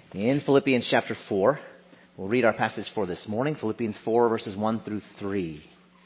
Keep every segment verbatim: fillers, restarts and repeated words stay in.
in Philippians chapter four. We'll read our passage for this morning, Philippians four, verses one through three.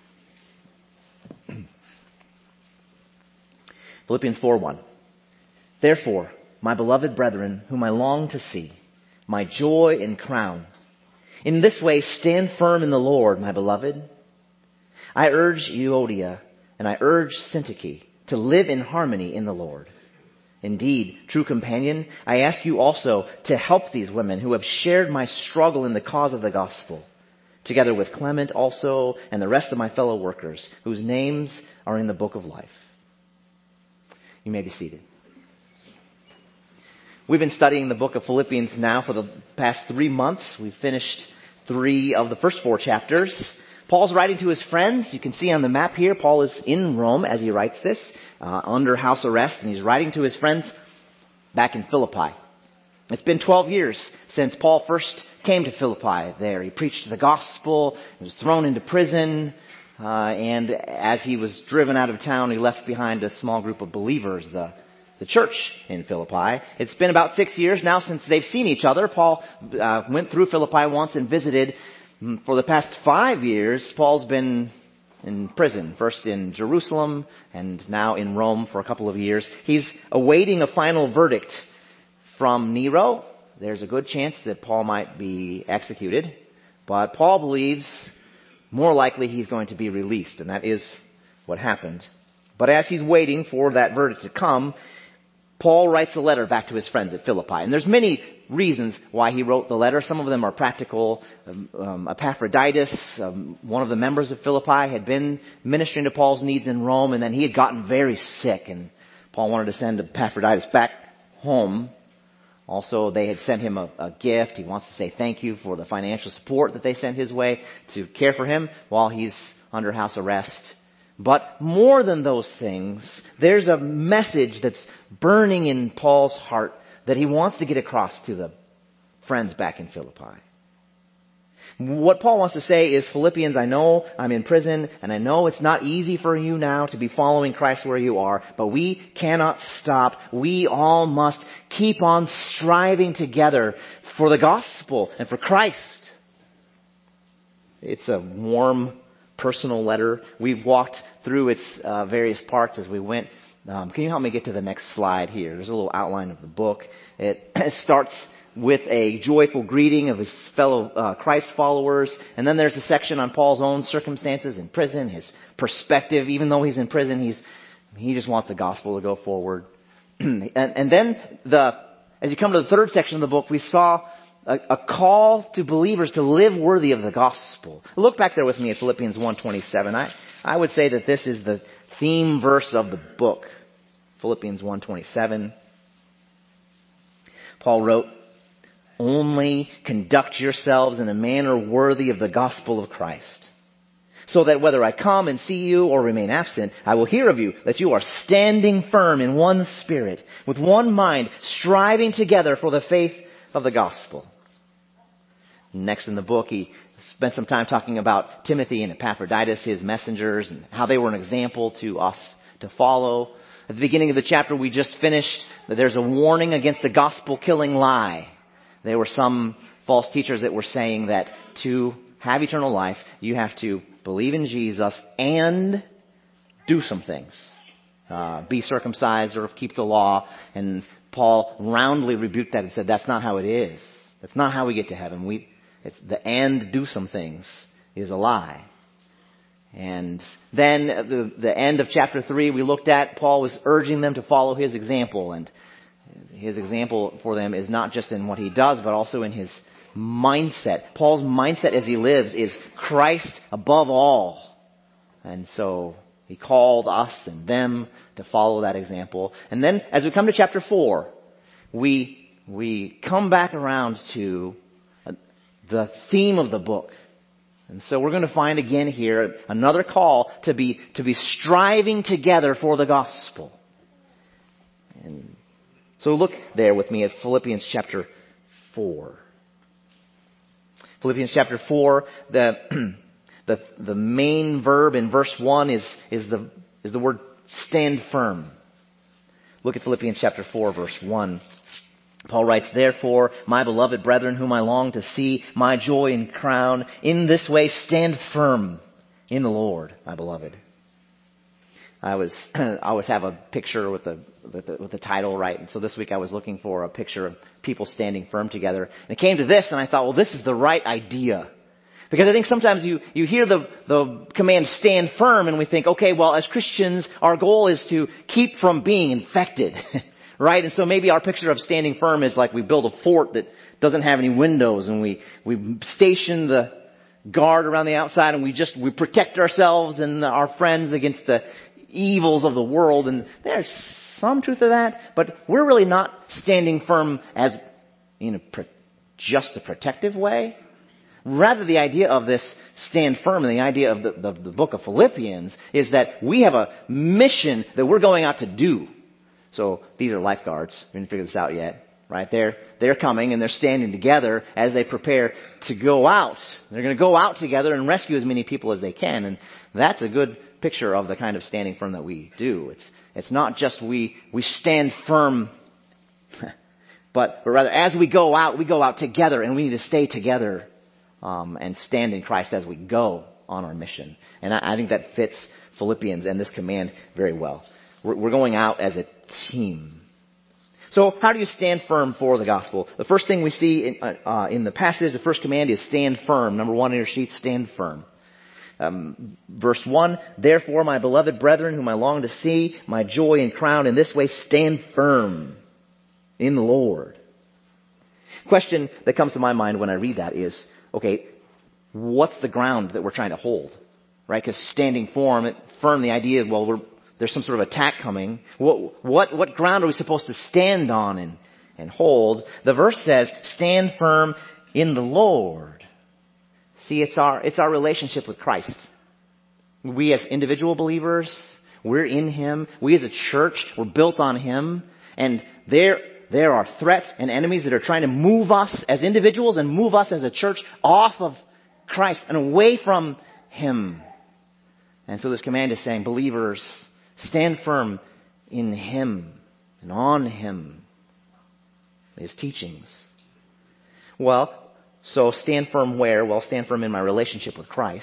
Philippians four one. Therefore, my beloved brethren, whom I long to see, my joy and crown, in this way stand firm in the Lord, my beloved. I urge Euodia and I urge Syntyche to live in harmony in the Lord. Indeed, true companion, I ask you also to help these women who have shared my struggle in the cause of the gospel, together with Clement also and the rest of my fellow workers, whose names are in the book of life. You may be seated. We've been studying the book of Philippians now for the past three months. We've finished three of the first four chapters. Paul's writing to his friends. You can see on the map here, Paul is in Rome as he writes this, uh, under house arrest, and he's writing to his friends back in Philippi. It's been twelve years since Paul first came to Philippi there. He preached the gospel, he was thrown into prison, uh, and as he was driven out of town, he left behind a small group of believers, the the church in Philippi. It's been about six years now since they've seen each other. Paul uh, went through Philippi once and visited. For the past five years, Paul's been in prison, first in Jerusalem and now in Rome for a couple of years. He's awaiting a final verdict from Nero. There's a good chance that Paul might be executed, but Paul believes more likely he's going to be released, and that is what happened. But as he's waiting for that verdict to come, Paul writes a letter back to his friends at Philippi. And there's many reasons why he wrote the letter. Some of them are practical. Um, um, Epaphroditus, um, one of the members of Philippi, had been ministering to Paul's needs in Rome, and then he had gotten very sick, and Paul wanted to send Epaphroditus back home. Also, they had sent him a, a gift. He wants to say thank you for the financial support that they sent his way to care for him while he's under house arrest. But more than those things, there's a message that's burning in Paul's heart that he wants to get across to the friends back in Philippi. What Paul wants to say is, Philippians, I know I'm in prison, and I know it's not easy for you now to be following Christ where you are, but we cannot stop. We all must keep on striving together for the gospel and for Christ. It's a warm, personal letter. We've walked through its uh, various parts as we went. Um, can you help me get to the next slide here? There's a little outline of the book. It starts with a joyful greeting of his fellow uh, Christ followers. And then there's a section on Paul's own circumstances in prison, his perspective. Even though he's in prison, he's he just wants the gospel to go forward. and, and then the as you come to the third section of the book, we saw A, a call to believers to live worthy of the gospel. Look back there with me at Philippians one twenty-seven. I, I would say that this is the theme verse of the book. Philippians one twenty-seven. Paul wrote, "Only conduct yourselves in a manner worthy of the gospel of Christ, so that whether I come and see you or remain absent, I will hear of you that you are standing firm in one spirit, with one mind, striving together for the faith of the gospel." Next in the book, he spent some time talking about Timothy and Epaphroditus, his messengers, and how they were an example to us to follow. At the beginning of the chapter we just finished, there's a warning against the gospel-killing lie. There were some false teachers that were saying that to have eternal life, you have to believe in Jesus and do some things. Uh, be circumcised or keep the law. And Paul roundly rebuked that and said, that's not how it is. That's not how we get to heaven. We, it's the and do some things is a lie. And then at the, the end of chapter three we looked at, Paul was urging them to follow his example. And his example for them is not just in what he does, but also in his mindset. Paul's mindset as he lives is Christ above all. And so he called us and them to follow that example. And then as we come to chapter four, we we come back around to the theme of the book. And so we're going to find again here another call to be to be striving together for the gospel. And so look there with me at Philippians chapter four. Philippians chapter four, the the the main verb in verse one is is the is the word stand firm. Look at Philippians chapter four, verse one. Paul writes, therefore, my beloved brethren, whom I long to see, my joy and crown, in this way stand firm in the Lord, my beloved. I was, I always have a picture with the, with the, with the title, right? And so this week I was looking for a picture of people standing firm together. And it came to this, and I thought, well, this is the right idea. Because I think sometimes you, you hear the, the command stand firm, and we think, okay, well, as Christians, our goal is to keep from being infected. Right? And so maybe our picture of standing firm is like we build a fort that doesn't have any windows, and we, we station the guard around the outside, and we just, we protect ourselves and our friends against the evils of the world. And there's some truth to that, but we're really not standing firm as in a, just a protective way. Rather, the idea of this stand firm and the idea of the, the, the book of Philippians is that we have a mission that we're going out to do. So these are lifeguards. We didn't figure this out yet, right? They're, they're coming and they're standing together as they prepare to go out. They're going to go out together and rescue as many people as they can. And that's a good picture of the kind of standing firm that we do. It's, it's not just we, we stand firm, but, but rather as we go out, we go out together, and we need to stay together, um, and stand in Christ as we go on our mission. And I, I think that fits Philippians and this command very well. We're, we're going out as a team. So how do you stand firm for the gospel? The first thing we see in, uh, in the passage, the first command is stand firm. Number one in your sheet, stand firm. Um, verse one, therefore, my beloved brethren, whom I long to see, my joy and crown, in this way stand firm in the Lord. Question that comes to my mind when I read that is, okay, what's the ground that we're trying to hold? Right? Because standing firm, firm, the idea, well, we're there's some sort of attack coming. What, what, what ground are we supposed to stand on and, and hold? The verse says, stand firm in the Lord. See, it's our, it's our relationship with Christ. We as individual believers, we're in Him. We as a church, we're built on Him. And there, there are threats and enemies that are trying to move us as individuals and move us as a church off of Christ and away from Him. And so this command is saying, believers, stand firm in Him and on Him, His teachings. Well, so stand firm where? Well, stand firm in my relationship with Christ.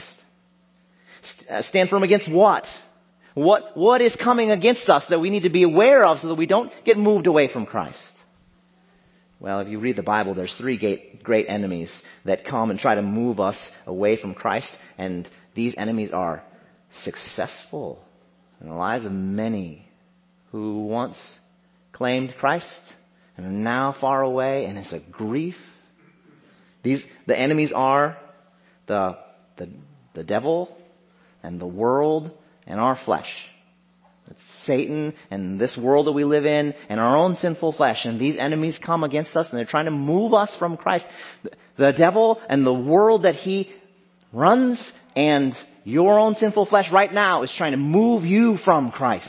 Stand firm against what? What, what is coming against us that we need to be aware of so that we don't get moved away from Christ? Well, if you read the Bible, there's three great, great enemies that come and try to move us away from Christ. And these enemies are successful in the lives of many who once claimed Christ and are now far away, and it's a grief. These, the enemies are the, the, the devil and the world and our flesh. It's Satan and this world that we live in and our own sinful flesh. And these enemies come against us and they're trying to move us from Christ. The devil and the world that he runs and your own sinful flesh right now is trying to move you from Christ.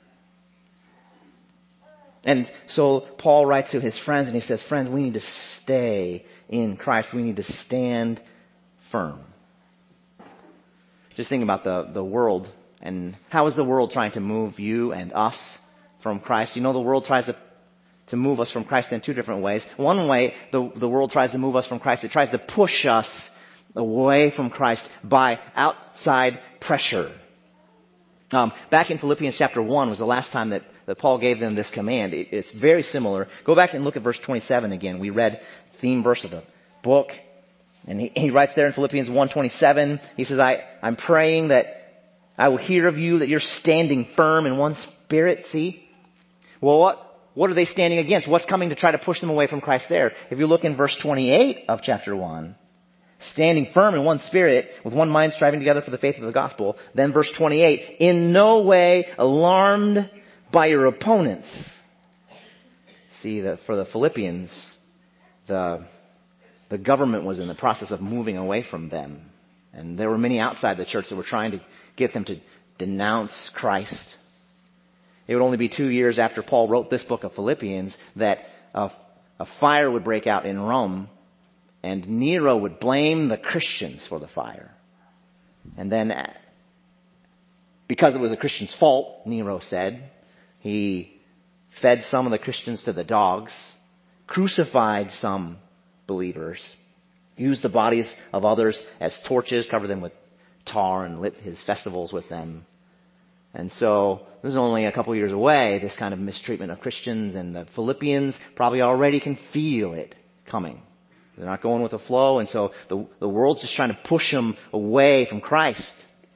And so Paul writes to his friends and he says, friends, we need to stay in Christ. We need to stand firm. Just think about the, the world and how is the world trying to move you and us from Christ? You know, the world tries to, to move us from Christ in two different ways. One way, the, the world tries to move us from Christ. It tries to push us away from Christ by outside pressure. Um, back in Philippians chapter one was the last time that, that Paul gave them this command. It, it's very similar. Go back and look at verse twenty-seven again. We read the theme verse of the book. And he, he writes there in Philippians one twenty-seven, he says, I, I'm praying that I will hear of you that you're standing firm in one spirit. See? Well, what, what are they standing against? What's coming to try to push them away from Christ there? If you look in verse twenty-eight of chapter one, standing firm in one spirit, with one mind striving together for the faith of the gospel. Then verse twenty-eight, in no way alarmed by your opponents. See, that for the Philippians, the, the government was in the process of moving away from them. And there were many outside the church that were trying to get them to denounce Christ. It would only be two years after Paul wrote this book of Philippians that a, a fire would break out in Rome. And Nero would blame the Christians for the fire. And then, because it was a Christian's fault, Nero said, he fed some of the Christians to the dogs. crucified some believers, used the bodies of others as torches, covered them with tar, and lit his festivals with them. And so this is only a couple years away, this kind of mistreatment of Christians, and the Philippians probably already can feel it coming. They're not going with the flow, and so the, the world's just trying to push them away from Christ.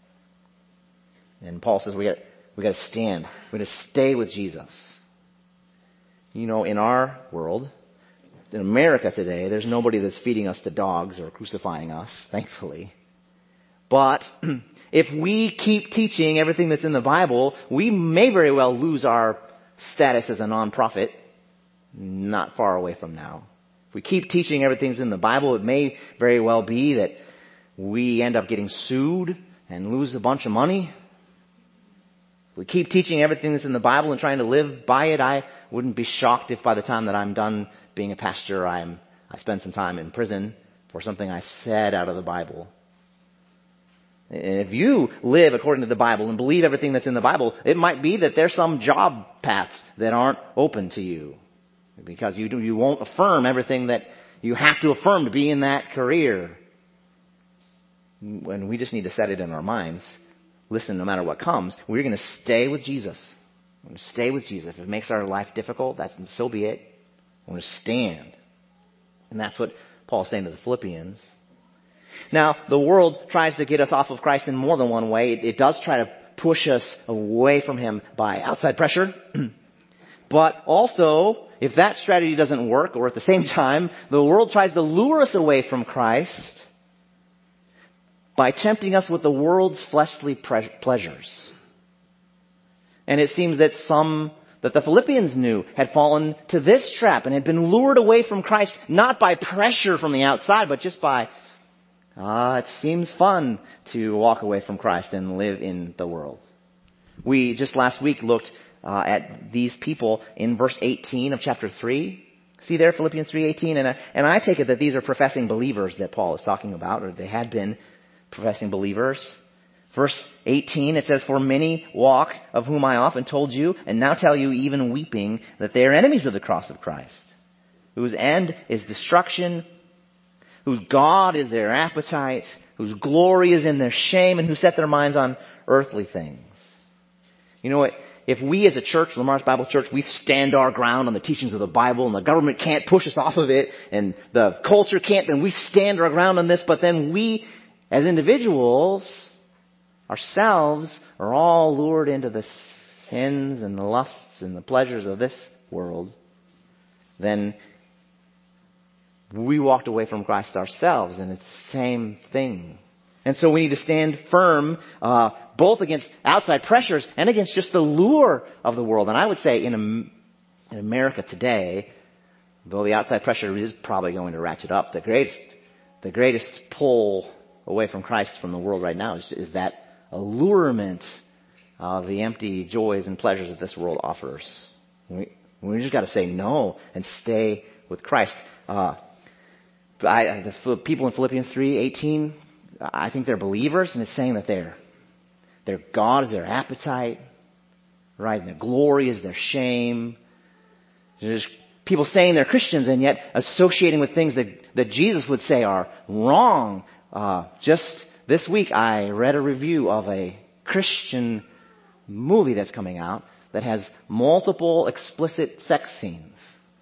And Paul says we got we got to stand. We got to stay with Jesus. You know, in our world, in America today, there's nobody that's feeding us to dogs or crucifying us, thankfully. But if we keep teaching everything that's in the Bible, we may very well lose our status as a nonprofit not far away from now. If we keep teaching everything that's in the Bible, it may very well be that we end up getting sued and lose a bunch of money. If we keep teaching everything that's in the Bible and trying to live by it, I wouldn't be shocked if by the time that I'm done being a pastor, I'm, I spend some time in prison for something I said out of the Bible. And if you live according to the Bible and believe everything that's in the Bible, it might be that there's some job paths that aren't open to you. Because you do, you won't affirm everything that you have to affirm to be in that career. And we just need to set it in our minds. Listen, no matter what comes, we're going to stay with Jesus. We're going to stay with Jesus. If it makes our life difficult, that's, so be it. We're going to stand. And that's what Paul's saying to the Philippians. Now, the world tries to get us off of Christ in more than one way. It, it does try to push us away from Him by outside pressure. But also, if that strategy doesn't work, or at the same time, the world tries to lure us away from Christ by tempting us with the world's fleshly pre- pleasures. And it seems that some, that the Philippians knew, had fallen to this trap and had been lured away from Christ, not by pressure from the outside, but just by, ah, uh, it seems fun to walk away from Christ and live in the world. We just last week looked uh, at these people in verse eighteen of chapter three. See there, Philippians three eighteen, and I, and I take it that these are professing believers that Paul is talking about, or they had been professing believers. Verse eighteen, it says, "For many walk, of whom I often told you, and now tell you even weeping, that they are enemies of the cross of Christ, whose end is destruction, whose God is their appetite, whose glory is in their shame, and who set their minds on earthly things." You know what? If we as a church, Lamar's Bible Church, we stand our ground on the teachings of the Bible, and the government can't push us off of it, and the culture can't, and we stand our ground on this, but then we, as individuals, ourselves, are all lured into the sins and the lusts and the pleasures of this world, then we walked away from Christ ourselves, and it's the same thing. And so we need to stand firm, uh, both against outside pressures and against just the lure of the world. And I would say in, in America today, though the outside pressure is probably going to ratchet up, the greatest, the greatest pull away from Christ from the world right now is, is that allurement of the empty joys and pleasures that this world offers. We, we just got to say no and stay with Christ. Uh, I, the people in Philippians three eighteen, I think they're believers, and it's saying that their their God is their appetite, right? And their glory is their shame. There's people saying they're Christians and yet associating with things that, that Jesus would say are wrong. Uh, just this week, I read a review of a Christian movie that's coming out that has multiple explicit sex scenes.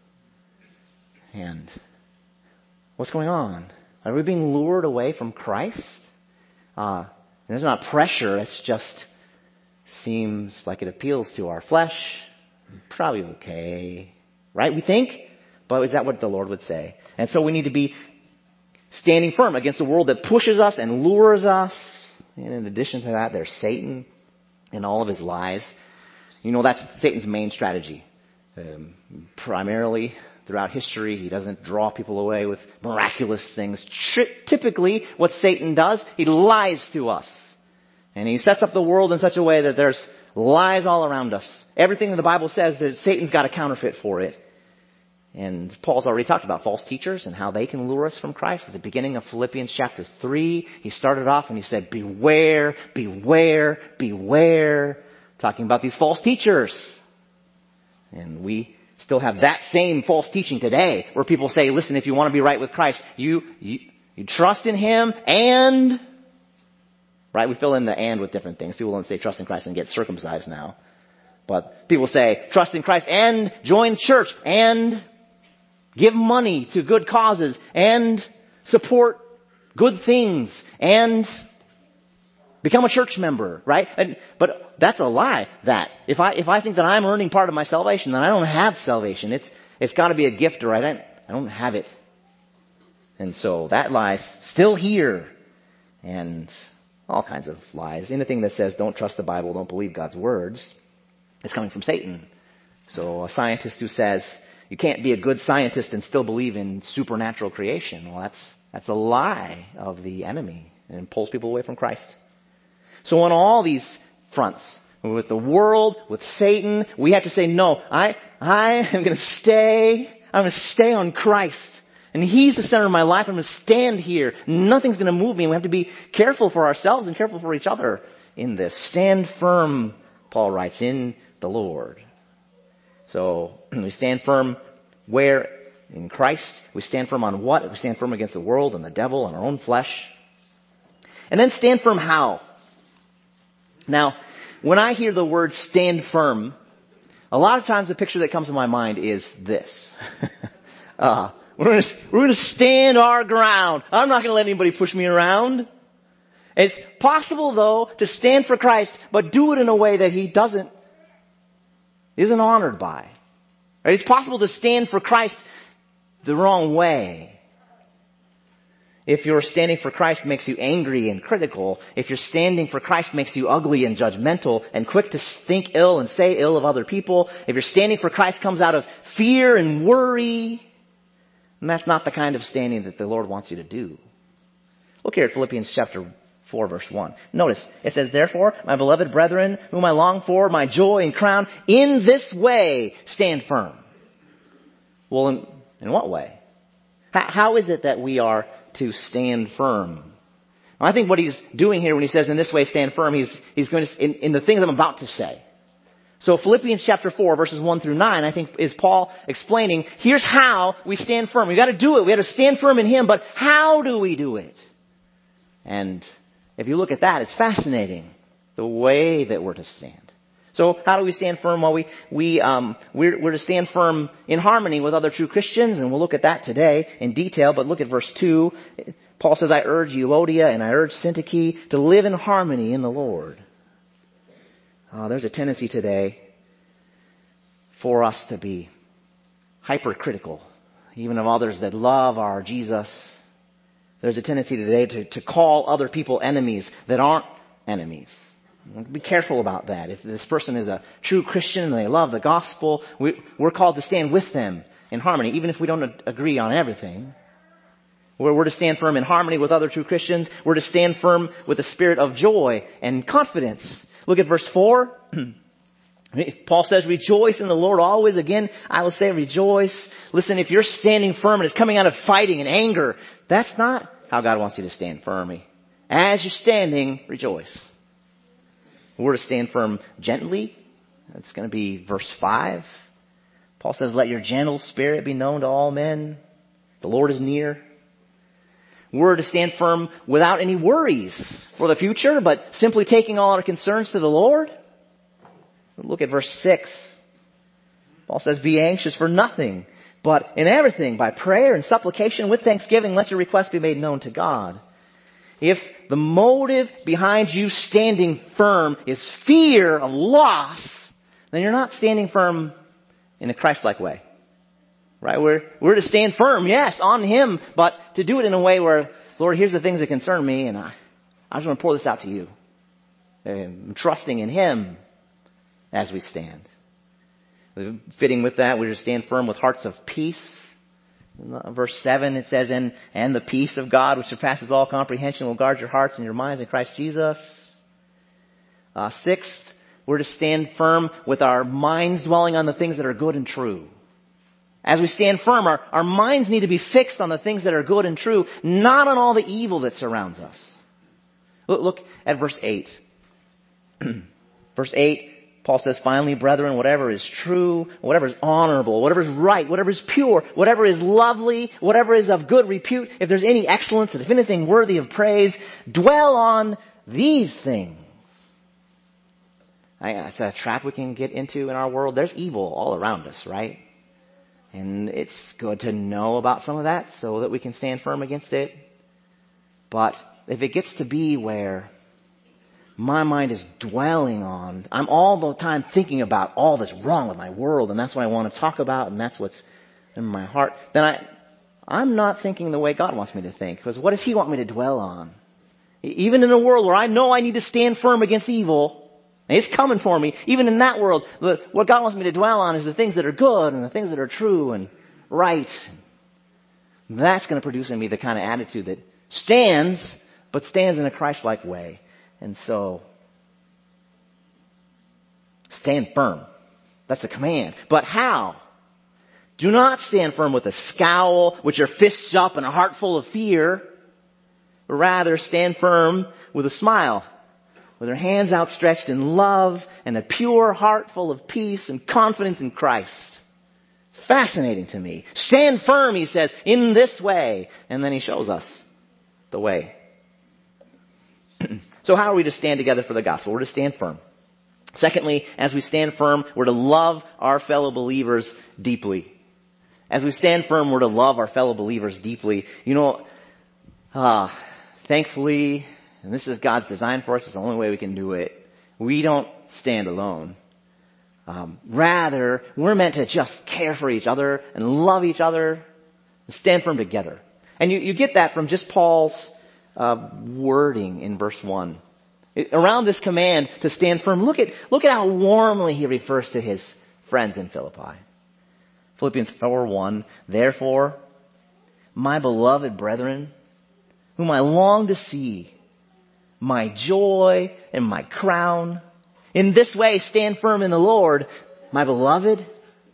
And what's going on? Are we being lured away from Christ? Uh, there's not pressure. It's just seems like it appeals to our flesh. Probably okay. Right? We think? But is that what the Lord would say? And so we need to be standing firm against the world that pushes us and lures us. And in addition to that, there's Satan and all of his lies. You know, that's Satan's main strategy. Um, primarily throughout history, he doesn't draw people away with miraculous things. Typically, what Satan does, he lies to us. And he sets up the world in such a way that there's lies all around us. Everything in the Bible says that Satan's got a counterfeit for it. And Paul's already talked about false teachers and how they can lure us from Christ. At the beginning of Philippians chapter three, he started off and he said, beware, beware, beware. Talking about these false teachers. And we still have that same false teaching today where people say, listen, if you want to be right with Christ, you, you, you trust in Him and, right? We fill in the and with different things. People don't say trust in Christ and get circumcised now. But people say trust in Christ and join church and give money to good causes and support good things and become a church member, right? And, but that's a lie, that. If I, if I think that I'm earning part of my salvation, then I don't have salvation. It's, it's got to be a gift or I don't, I don't have it. And so that lie's still here. And all kinds of lies. Anything that says don't trust the Bible, don't believe God's words, is coming from Satan. So a scientist who says you can't be a good scientist and still believe in supernatural creation, well, that's, that's a lie of the enemy and pulls people away from Christ. So on all these fronts, with the world, with Satan, we have to say, no, I, I am going to stay, I'm going to stay on Christ. And He's the center of my life. I'm going to stand here. Nothing's going to move me. And we have to be careful for ourselves and careful for each other in this. Stand firm, Paul writes, in the Lord. So we stand firm where? In Christ. We stand firm on what? We stand firm against the world and the devil and our own flesh. And then stand firm how? Now, when I hear the word stand firm, a lot of times the picture that comes to my mind is this. uh, we're going we're going to stand our ground. I'm not going to let anybody push me around. It's possible, though, to stand for Christ, but do it in a way that He doesn't, isn't honored by. Right? It's possible to stand for Christ the wrong way. If your standing for Christ makes you angry and critical, if your standing for Christ makes you ugly and judgmental and quick to think ill and say ill of other people, if your standing for Christ comes out of fear and worry, then that's not the kind of standing that the Lord wants you to do. Look here at Philippians chapter four, verse one. Notice, it says, therefore, my beloved brethren, whom I long for, my joy and crown, in this way stand firm. Well, in, in what way? How, how is it that we are to stand firm? I think what he's doing here when he says in this way stand firm, he's, he's going to, in, in the things I'm about to say. So Philippians chapter four, verses one through nine, I think is Paul explaining, here's how we stand firm. We got to do it. We got to stand firm in Him, but how do we do it? And if you look at that, it's fascinating, the way that we're to stand. So how do we stand firm? Well, we, we, um, we're, we're to stand firm in harmony with other true Christians, and we'll look at that today in detail, but look at verse two. Paul says, I urge Euodia and I urge Syntyche to live in harmony in the Lord. Uh, there's a tendency today for us to be hypercritical, even of others that love our Jesus. There's a tendency today to, to call other people enemies that aren't enemies. Be careful about that. If this person is a true Christian and they love the gospel, we, we're called to stand with them in harmony, even if we don't agree on everything. We're, we're to stand firm in harmony with other true Christians. We're to stand firm with a spirit of joy and confidence. Look at verse four. Paul says, rejoice in the Lord always. Again, I will say rejoice. Listen, if you're standing firm and it's coming out of fighting and anger, that's not how God wants you to stand firm. As you're standing, rejoice. We're to stand firm gently. That's going to be verse five. Paul says, let your gentle spirit be known to all men. The Lord is near. We're to stand firm without any worries for the future, but simply taking all our concerns to the Lord. Look at verse six. Paul says, be anxious for nothing, but in everything, by prayer and supplication with thanksgiving, let your requests be made known to God. If the motive behind you standing firm is fear of loss, then you're not standing firm in a Christ-like way. Right? We're, we're to stand firm, yes, on Him, but to do it in a way where, Lord, here's the things that concern me, and I, I just want to pour this out to you. I'm trusting in Him as we stand. Fitting with that, we're to stand firm with hearts of peace. In verse seven, it says, and, and the peace of God, which surpasses all comprehension, will guard your hearts and your minds in Christ Jesus. Uh, sixth, we're to stand firm with our minds dwelling on the things that are good and true. As we stand firm, our, our minds need to be fixed on the things that are good and true, not on all the evil that surrounds us. Look, look at verse eight. Verse eight, Paul says, finally, brethren, whatever is true, whatever is honorable, whatever is right, whatever is pure, whatever is lovely, whatever is of good repute, if there's any excellence, and if anything worthy of praise, dwell on these things. I, it's a trap we can get into in our world. There's evil all around us, right? And it's good to know about some of that so that we can stand firm against it. But if it gets to be where my mind is dwelling on, I'm all the time thinking about all that's wrong with my world, and that's what I want to talk about, and that's what's in my heart, then I, I'm not thinking the way God wants me to think. Because what does He want me to dwell on? Even in a world where I know I need to stand firm against evil, and it's coming for me, even in that world, the, what God wants me to dwell on is the things that are good, and the things that are true and right. That's going to produce in me the kind of attitude that stands, but stands in a Christ-like way. And so, stand firm. That's the command. But how? Do not stand firm with a scowl, with your fists up and a heart full of fear. Rather, stand firm with a smile, with your hands outstretched in love and a pure heart full of peace and confidence in Christ. Fascinating to me. Stand firm, he says, in this way. And then he shows us the way. So how are we to stand together for the gospel? We're to stand firm. Secondly, as we stand firm, we're to love our fellow believers deeply. As we stand firm, we're to love our fellow believers deeply. You know, uh, thankfully, and this is God's design for us, it's the only way we can do it, we don't stand alone. Um, rather, we're meant to just care for each other and love each other and stand firm together. And you, you get that from just Paul's Uh, wording in verse one. It, around this command to stand firm, look at, look at how warmly he refers to his friends in Philippi. Philippians four one, therefore, my beloved brethren, whom I long to see, my joy and my crown, in this way stand firm in the Lord, my beloved.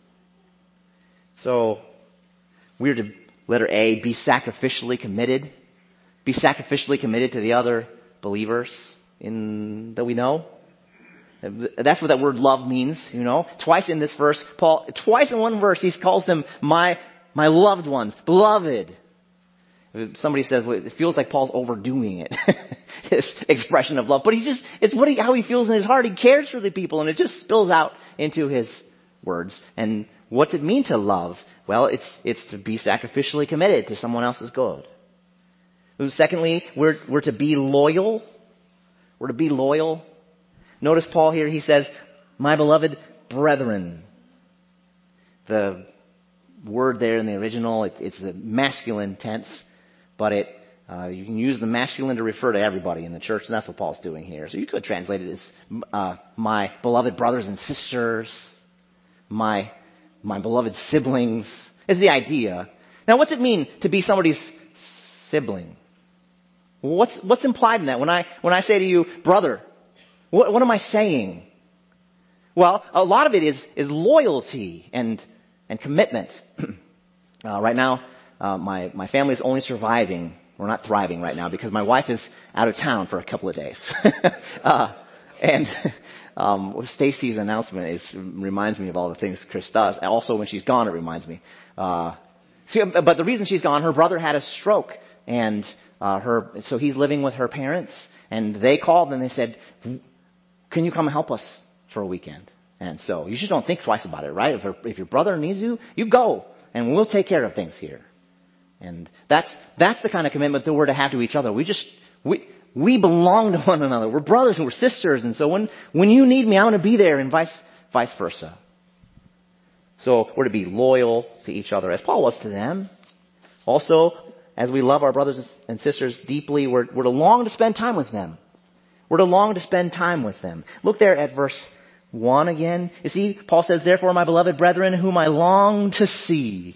So, we're to, letter A, be sacrificially committed. Be sacrificially committed to the other believers in that we know. That's what that word love means, you know. Twice in this verse, Paul, twice in one verse, he calls them my, my loved ones, beloved. Somebody says, well, it feels like Paul's overdoing it. This expression of love. But he just, it's what he, how he feels in his heart. He cares for the people, and it just spills out into his words. And what's it mean to love? Well, it's, it's to be sacrificially committed to someone else's good. Secondly, we're, we're to be loyal. We're to be loyal. Notice Paul here, he says, my beloved brethren. The word there in the original, it, it's the masculine tense, but it uh, you can use the masculine to refer to everybody in the church, and that's what Paul's doing here. So you could translate it as uh, my beloved brothers and sisters, my my beloved siblings, is the idea. Now, what's it mean to be somebody's sibling? What's what's implied in that? When I when I say to you, brother, what, what am I saying? Well, a lot of it is is loyalty and and commitment. uh, right now, uh, my my family is only surviving. We're not thriving right now because my wife is out of town for a couple of days. uh, and um, Stacy's announcement is reminds me of all the things Chris does. And also, when she's gone, it reminds me. Uh, see, but the reason she's gone, her brother had a stroke, and Uh, her, so he's living with her parents, and they called and they said, can you come help us for a weekend? And so you just don't think twice about it, right? If, her, if your brother needs you, you go, and we'll take care of things here. And that's, that's the kind of commitment that we're to have to each other. We just, we, we belong to one another. We're brothers and we're sisters. And so when, when you need me, I'm going to be there, and vice, vice versa. So we're to be loyal to each other as Paul was to them. Also, as we love our brothers and sisters deeply, we're, we're to long to spend time with them. We're to long to spend time with them. Look there at verse one again. You see, Paul says, therefore, my beloved brethren, whom I long to see.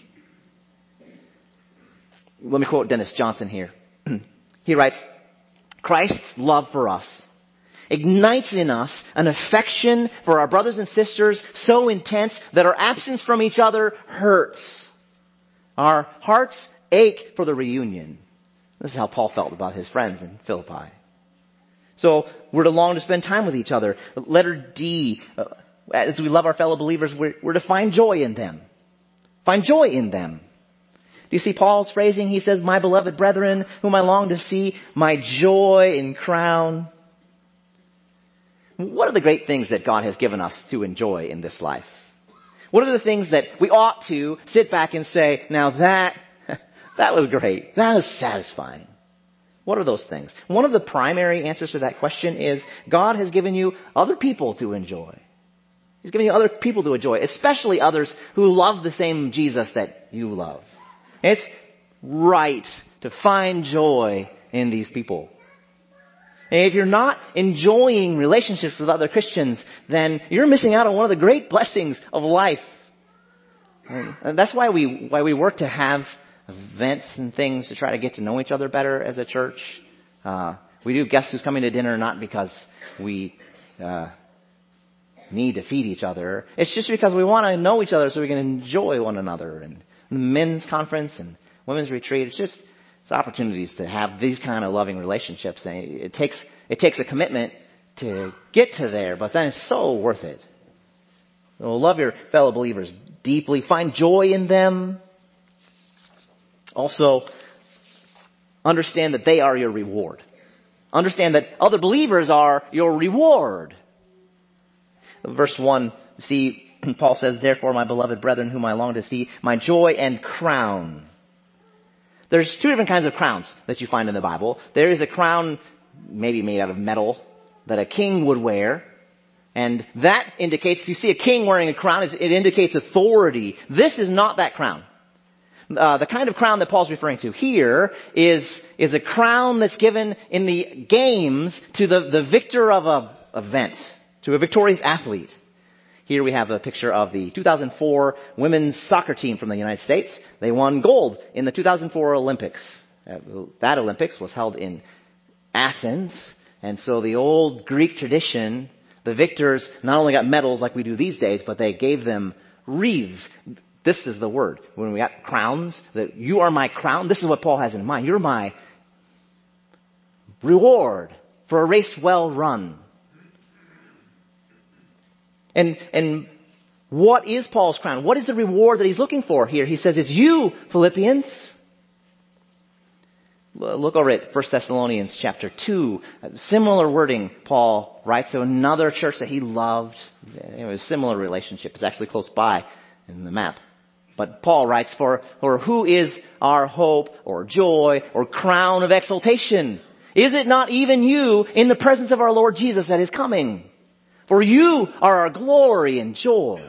Let me quote Dennis Johnson here. He writes, Christ's love for us ignites in us an affection for our brothers and sisters so intense that our absence from each other hurts. Our hearts ache for the reunion. This is how Paul felt about his friends in Philippi. So we're to long to spend time with each other. Letter D, uh, as we love our fellow believers, we're, we're to find joy in them. Find joy in them. Do you see Paul's phrasing? He says, my beloved brethren, whom I long to see, my joy and crown. What are the great things that God has given us to enjoy in this life? What are the things that we ought to sit back and say, now that, that was great. That was satisfying. What are those things? One of the primary answers to that question is God has given you other people to enjoy. He's given you other people to enjoy, especially others who love the same Jesus that you love. It's right to find joy in these people. And if you're not enjoying relationships with other Christians, then you're missing out on one of the great blessings of life. And that's why we why we work to have events and things to try to get to know each other better as a church. Uh, we do Guess Who's Coming to Dinner not because we uh, need to feed each other. It's just because we want to know each other so we can enjoy one another. And the men's conference and women's retreat, it's just it's opportunities to have these kind of loving relationships. And it takes it takes a commitment to get to there, but then it's so worth it. So love your fellow believers deeply. Find joy in them. Also, understand that they are your reward. Understand that other believers are your reward. Verse one, see, Paul says, therefore, my beloved brethren, whom I long to see, my joy and crown. There's two different kinds of crowns that you find in the Bible. There is a crown maybe made out of metal that a king would wear. And that indicates, if you see a king wearing a crown, it indicates authority. This is not that crown. Uh, the kind of crown that Paul's referring to here is, is a crown that's given in the games to the, the victor of a event, to a victorious athlete. Here we have a picture of the two thousand four women's soccer team from the United States. They won gold in the two thousand four Olympics. That Olympics was held in Athens. And so the old Greek tradition, the victors not only got medals like we do these days, but they gave them wreaths. This is the word. When we got crowns, that you are my crown, this is what Paul has in mind. You're my reward for a race well run. And, and what is Paul's crown? What is the reward that he's looking for here? He says, it's you, Philippians. Look over at First Thessalonians chapter two. Similar wording Paul writes to another church that he loved. It was a similar relationship. It's actually close by in the map. But Paul writes, for, for who is our hope or joy or crown of exaltation? Is it not even you in the presence of our Lord Jesus that is coming? For you are our glory and joy.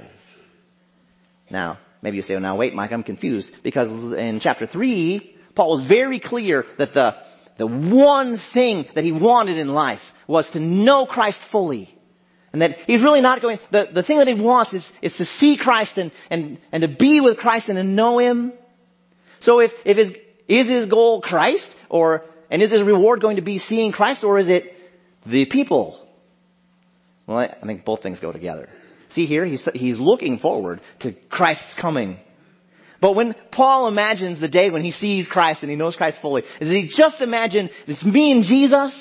Now, maybe you say, well, now wait, Mike, I'm confused. Because in chapter three, Paul was very clear that the, the one thing that he wanted in life was to know Christ fully. And that he's really not going, the, the thing that he wants is, is to see Christ and, and, and to be with Christ and to know Him. So if, if his, is his goal Christ, or, and is his reward going to be seeing Christ, or is it the people? Well, I think both things go together. See here, he's, he's looking forward to Christ's coming. But when Paul imagines the day when he sees Christ and he knows Christ fully, does he just imagine it's me and Jesus?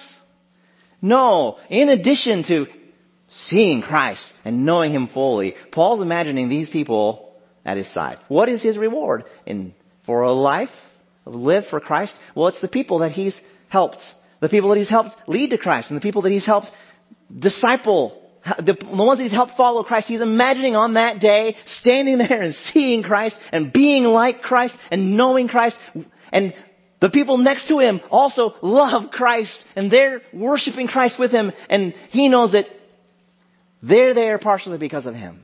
No. In addition to seeing Christ and knowing Him fully, Paul's imagining these people at his side. What is his reward in for a life lived for Christ? Well, it's the people that he's helped. The people that he's helped lead to Christ, and the people that he's helped disciple, the, the ones that he's helped follow Christ. He's imagining on that day, standing there and seeing Christ and being like Christ and knowing Christ. And the people next to him also love Christ and they're worshiping Christ with him. And he knows that they're there partially because of him.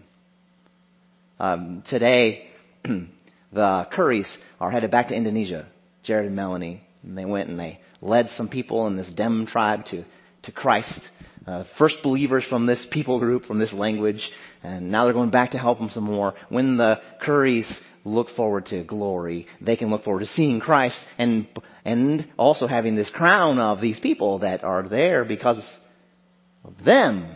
Um, today, the Currys are headed back to Indonesia, Jared and Melanie. And they went and they led some people in this Dem tribe to, to Christ. Uh, first believers from this people group, from this language. And now they're going back to help them some more. When the Currys look forward to glory, they can look forward to seeing Christ and and also having this crown of these people that are there because of them.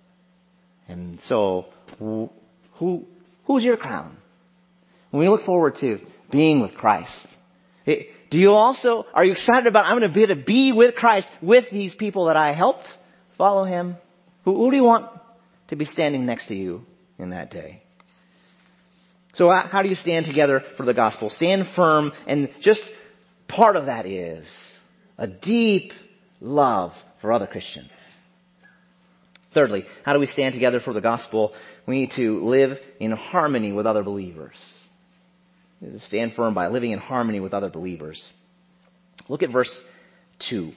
And so, who who's your crown? When we look forward to being with Christ, it, do you also, are you excited about, I'm going to be able to be with Christ with these people that I helped follow Him? Who, who do you want to be standing next to you in that day. So how do you stand together for the gospel? Stand firm, and just part of that is a deep love for other Christians. Thirdly, how do we stand together for the gospel? We need to live in harmony with other believers. We need to stand firm by living in harmony with other believers. Look at verse two.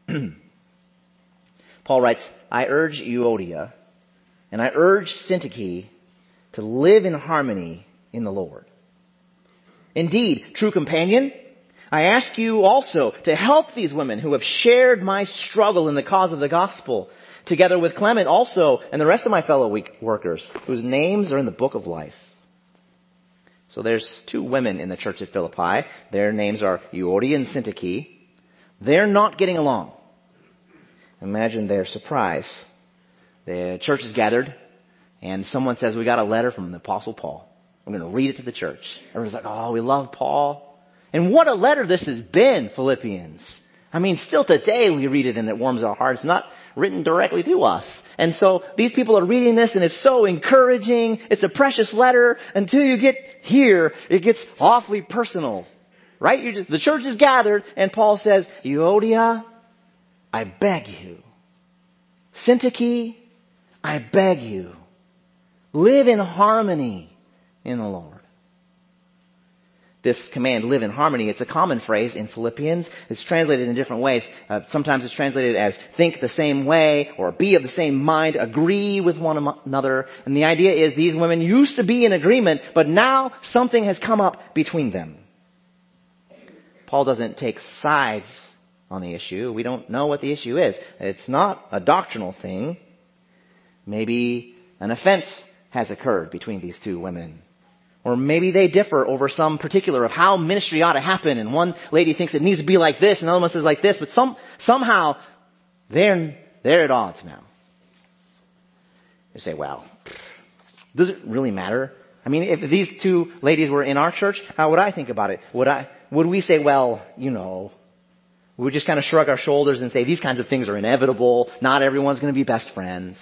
Paul writes, I urge Euodia and I urge Syntyche to live in harmony in the Lord. Indeed, true companion, I ask you also to help these women who have shared my struggle in the cause of the gospel, together with Clement also and the rest of my fellow workers, whose names are in the book of life. So there's two women in the church at Philippi. Their names are Euodia and Syntyche. They're not getting along. Imagine their surprise. The church is gathered, and someone says, we got a letter from the Apostle Paul. We're going to read it to the church. Everyone's like, oh, we love Paul. And what a letter this has been, Philippians. I mean, still today we read it and it warms our hearts. It's not written directly to us. And so these people are reading this and it's so encouraging. It's a precious letter until you get here. It gets awfully personal. Right? You're just, the church is gathered and Paul says, Euodia, I beg you. Syntyche, I beg you. Live in harmony in the Lord. This command, live in harmony, it's a common phrase in Philippians. It's translated in different ways. Uh, sometimes it's translated as think the same way or be of the same mind, agree with one another. And the idea is these women used to be in agreement, but now something has come up between them. Paul doesn't take sides on the issue. We don't know what the issue is. It's not a doctrinal thing. Maybe an offense has occurred between these two women. Or maybe they differ over some particular of how ministry ought to happen. And one lady thinks it needs to be like this, and another one says like this. But some somehow they're they're at odds now. You say, well, does it really matter? I mean, if these two ladies were in our church, how would I think about it? Would I would we say, well, you know, we would just kind of shrug our shoulders and say these kinds of things are inevitable. Not everyone's going to be best friends.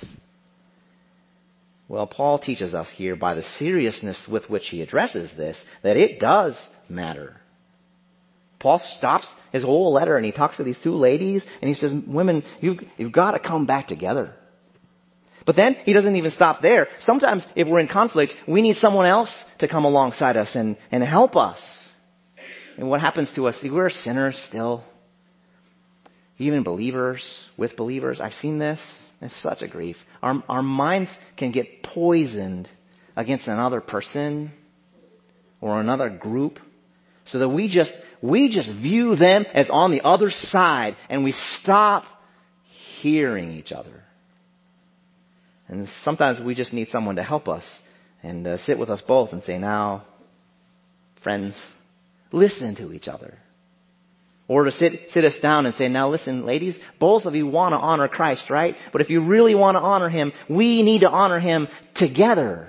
Well, Paul teaches us here by the seriousness with which he addresses this, that it does matter. Paul stops his whole letter and he talks to these two ladies and he says, women, you've, you've got to come back together. But then he doesn't even stop there. Sometimes if we're in conflict, we need someone else to come alongside us and, and help us. And what happens to us? See, we're sinners still. Even believers with believers. I've seen this. It's such a grief. Our, our minds can get poisoned against another person or another group so that we just, we just view them as on the other side and we stop hearing each other. And sometimes we just need someone to help us and uh, sit with us both and say, now, friends, listen to each other. Or to sit sit us down and say, now listen, ladies, both of you want to honor Christ, right? But if you really want to honor Him, we need to honor Him together.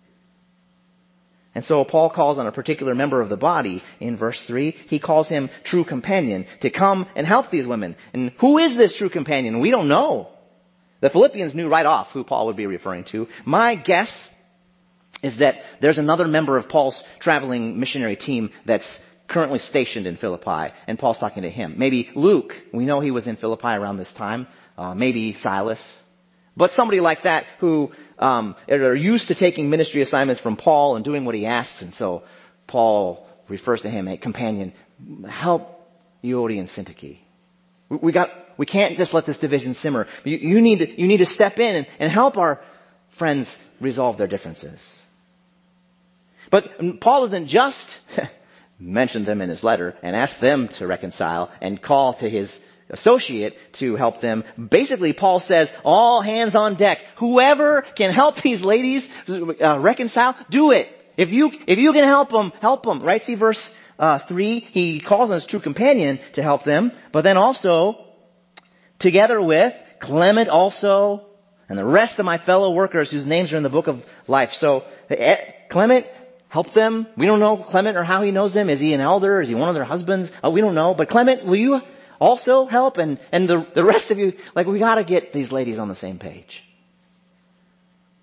And so Paul calls on a particular member of the body in verse three. He calls him true companion to come and help these women. And who is this true companion? We don't know. The Philippians knew right off who Paul would be referring to. My guess is that there's another member of Paul's traveling missionary team that's currently stationed in Philippi, and Paul's talking to him. Maybe Luke, we know he was in Philippi around this time. Uh, maybe Silas. But somebody like that who um, are used to taking ministry assignments from Paul and doing what he asks, and so Paul refers to him, a companion. Help Euodia and Syntyche. We, we got. We can't just let this division simmer. You, you need to, you need to step in and, and help our friends resolve their differences. But Paul doesn't just mention them in his letter and ask them to reconcile and call to his associate to help them. Basically, Paul says, all hands on deck. Whoever can help these ladies uh, reconcile, do it. If you if you can help them, help them. Right? See verse uh, three. He calls on his true companion to help them, but then also together with Clement also and the rest of my fellow workers whose names are in the book of life. So Clement, help them. We don't know Clement or how he knows them. Is he an elder? Is he one of their husbands? Oh, we don't know. But Clement, will you also help? And, and the, the rest of you, like, we got to get these ladies on the same page.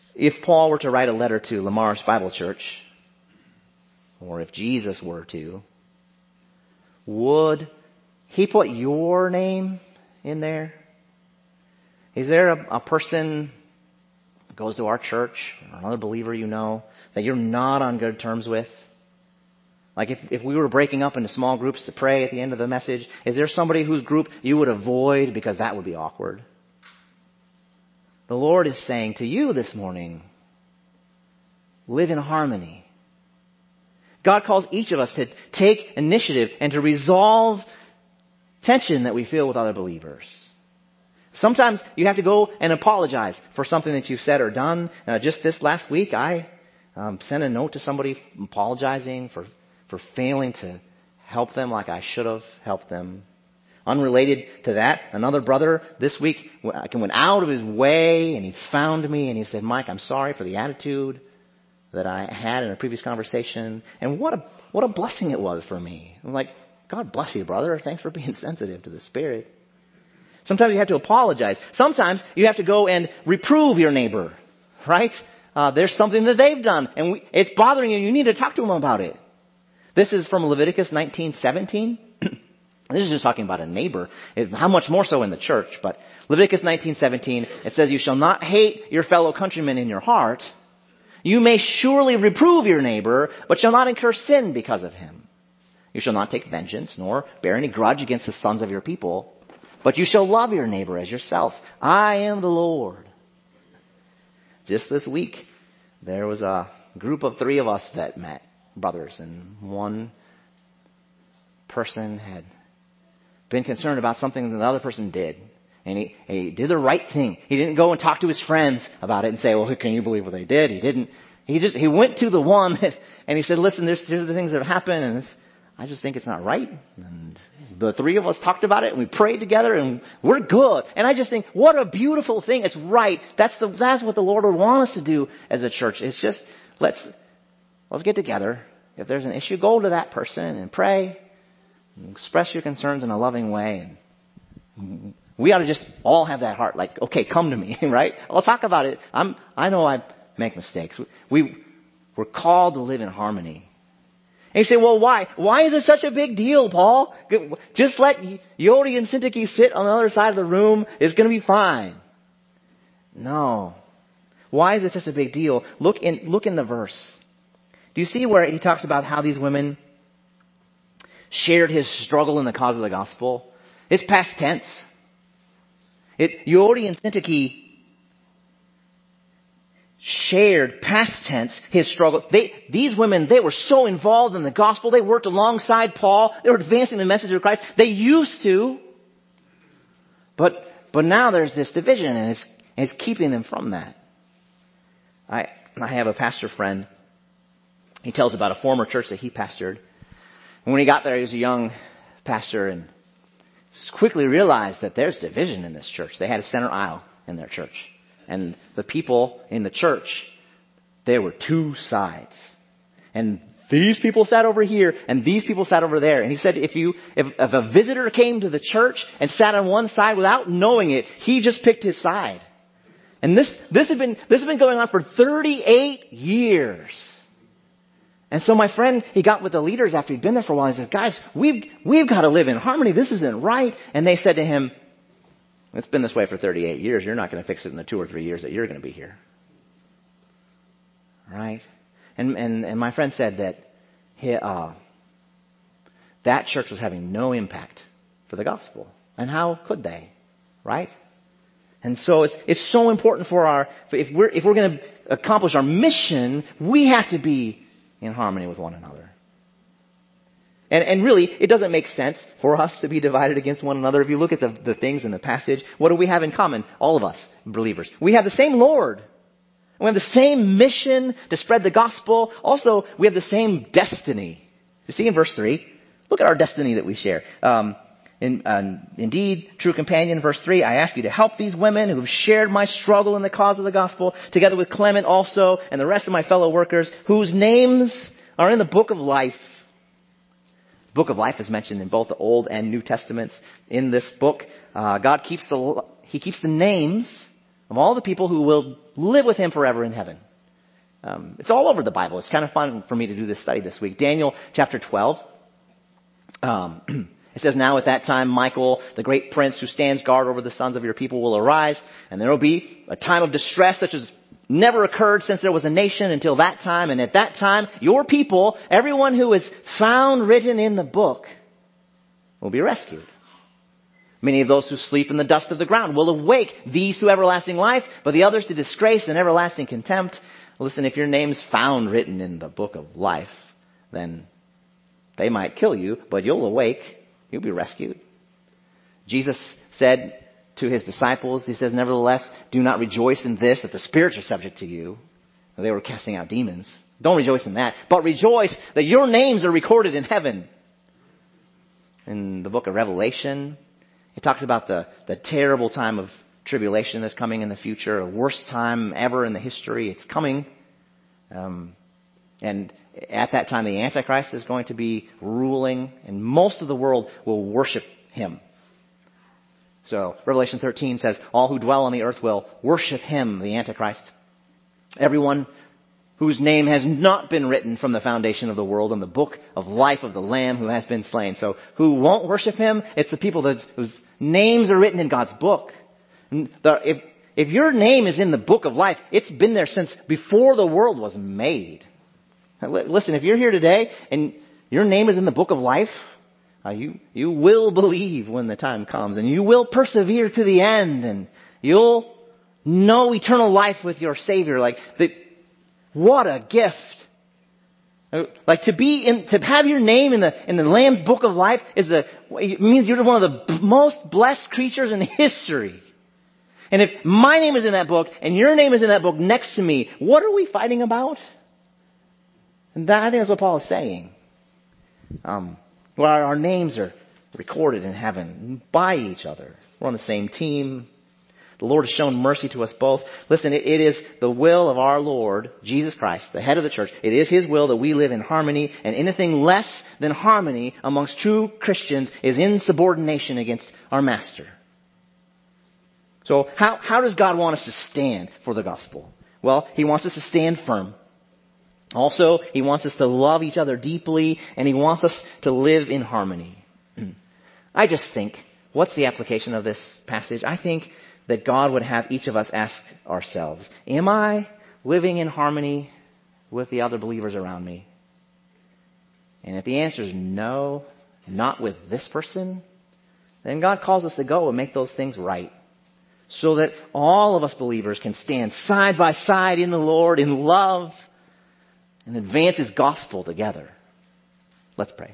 If Paul were to write a letter to Lamar's Bible Church, or if Jesus were to, would he put your name in there? Is there a, a person who goes to our church, or another believer you know, that you're not on good terms with? Like if, if we were breaking up into small groups to pray at the end of the message, is there somebody whose group you would avoid because that would be awkward? The Lord is saying to you this morning, live in harmony. God calls each of us to take initiative and to resolve tension that we feel with other believers. Sometimes you have to go and apologize for something that you've said or done. Uh, just this last week, I um, sent a note to somebody apologizing for, for failing to help them like I should have helped them. Unrelated to that, another brother this week went out of his way and he found me and he said, Mike, I'm sorry for the attitude that I had in a previous conversation. And what a what a blessing it was for me. I'm like, God bless you, brother. Thanks for being sensitive to the Spirit. Sometimes you have to apologize. Sometimes you have to go and reprove your neighbor, right? Uh, there's something that they've done and we, it's bothering you. You need to talk to them about it. This is from Leviticus nineteen seventeen. This is just talking about a neighbor. It, how much more so in the church? But Leviticus nineteen seventeen, it says, you shall not hate your fellow countrymen in your heart. You may surely reprove your neighbor, but shall not incur sin because of him. You shall not take vengeance, nor bear any grudge against the sons of your people, but you shall love your neighbor as yourself. I am the Lord. Just this week, there was a group of three of us that met, brothers, and one person had been concerned about something that the other person did. And he, he did the right thing. He didn't go and talk to his friends about it and say, well, can you believe what they did? He didn't. He just, he went to the one that, and he said, listen, there's, there's the things that have happened and it's, I just think it's not right. And the three of us talked about it and we prayed together and we're good. And I just think, what a beautiful thing. It's right. That's the, that's what the Lord would want us to do as a church. It's just, let's, let's get together. If there's an issue, go to that person and pray and express your concerns in a loving way. And we ought to just all have that heart, like, okay, come to me, right? I'll talk about it. I'm, I know I make mistakes. We, we're called to live in harmony. And you say, well, why? Why is it such a big deal, Paul? Just let Yodi and Syntyche sit on the other side of the room. It's going to be fine. No. Why is it such a big deal? Look in, look in the verse. Do you see where he talks about how these women shared his struggle in the cause of the gospel? It's past tense. It, Yodi and Syntyche shared, past tense, his struggle. They, these women, they were so involved in the gospel. They worked alongside Paul. They were advancing the message of Christ. They used to. But, but now there's this division and it's, and it's keeping them from that. I, I have a pastor friend. He tells about a former church that he pastored. And when he got there, he was a young pastor and quickly realized that there's division in this church. They had a center aisle in their church. And the people in the church, there were two sides. And these people sat over here and these people sat over there. And he said if you, if, if a visitor came to the church and sat on one side without knowing it, he just picked his side. And this, this had been, this had been going on for thirty-eight years. And so my friend, he got with the leaders after he'd been there for a while. He says, guys, we've, we've got to live in harmony. This isn't right. And they said to him, it's been this way for thirty-eight years. You're not going to fix it in the two or three years that you're going to be here. Right? And, and, and my friend said that he, uh, that church was having no impact for the gospel. And how could they? Right? And so it's, it's so important for our, if we're, if we're going to accomplish our mission, we have to be in harmony with one another. And, and really, it doesn't make sense for us to be divided against one another. If you look at the, the things in the passage, what do we have in common? All of us, believers. We have the same Lord. We have the same mission to spread the gospel. Also, we have the same destiny. You see in verse three, look at our destiny that we share. Um, in, uh, indeed, true companion, verse three, I ask you to help these women who have shared my struggle in the cause of the gospel, together with Clement also, and the rest of my fellow workers, whose names are in the book of life. The book of life is mentioned in both the Old and New Testaments. In this book, uh, God keeps the, He keeps the names of all the people who will live with him forever in heaven. Um, it's all over the Bible. It's kind of fun for me to do this study this week. Daniel chapter twelve. Um, it says, now at that time, Michael, the great prince who stands guard over the sons of your people, will arise, and there will be a time of distress such as never occurred since there was a nation until that time. And at that time, your people, everyone who is found written in the book, will be rescued. Many of those who sleep in the dust of the ground will awake, these to everlasting life, but the others to disgrace and everlasting contempt. Listen, if your name's found written in the book of life, then they might kill you, but you'll awake. You'll be rescued. Jesus said to his disciples, he says, nevertheless, do not rejoice in this, that the spirits are subject to you. They were casting out demons. Don't rejoice in that, but rejoice that your names are recorded in heaven. In the book of Revelation, it talks about the, the terrible time of tribulation that's coming in the future, a worst time ever in the history. It's coming. Um, and at that time, the Antichrist is going to be ruling, and most of the world will worship him. So Revelation thirteen says, all who dwell on the earth will worship him, the Antichrist. Everyone whose name has not been written from the foundation of the world in the book of life of the Lamb who has been slain. So who won't worship him? It's the people that, whose names are written in God's book. The, if, if your name is in the book of life, it's been there since before the world was made. Listen, if you're here today and your name is in the book of life, uh, you, you will believe when the time comes, and you will persevere to the end, and you'll know eternal life with your Savior. Like, the, what a gift. Like, to be in, to have your name in the, in the Lamb's book of life is the, it means you're one of the most blessed creatures in history. And if my name is in that book and your name is in that book next to me, what are we fighting about? And that, I think that's what Paul is saying. Um, well, our, our names are recorded in heaven by each other. We're on the same team. The Lord has shown mercy to us both. Listen, it, it is the will of our Lord, Jesus Christ, the head of the church. It is his will that we live in harmony, and anything less than harmony amongst true Christians is insubordination against our master. So how, how does God want us to stand for the gospel? Well, he wants us to stand firm. Also, he wants us to love each other deeply, and he wants us to live in harmony. I just think, what's the application of this passage? I think that God would have each of us ask ourselves, am I living in harmony with the other believers around me? And if the answer is no, not with this person, then God calls us to go and make those things right, so that all of us believers can stand side by side in the Lord in love and advance his gospel together. Let's pray.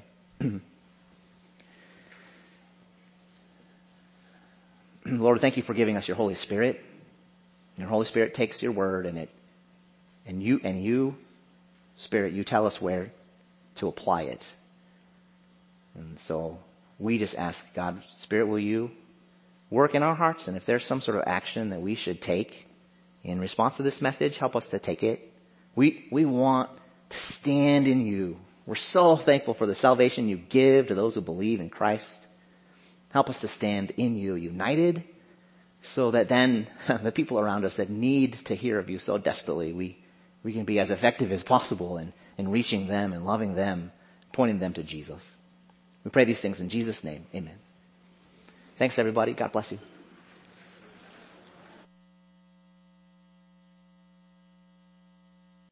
Lord, thank you for giving us your Holy Spirit. Your Holy Spirit takes your word and it, and you, and you, Spirit, you tell us where to apply it. And so we just ask, God, Spirit, will you work in our hearts? And if there's some sort of action that we should take in response to this message, help us to take it. We, we want to stand in you. We're so thankful for the salvation you give to those who believe in Christ. Help us to stand in you, united, so that then the people around us that need to hear of you so desperately, we, we can be as effective as possible in, in reaching them and loving them, pointing them to Jesus. We pray these things in Jesus' name. Amen. Thanks, everybody. God bless you.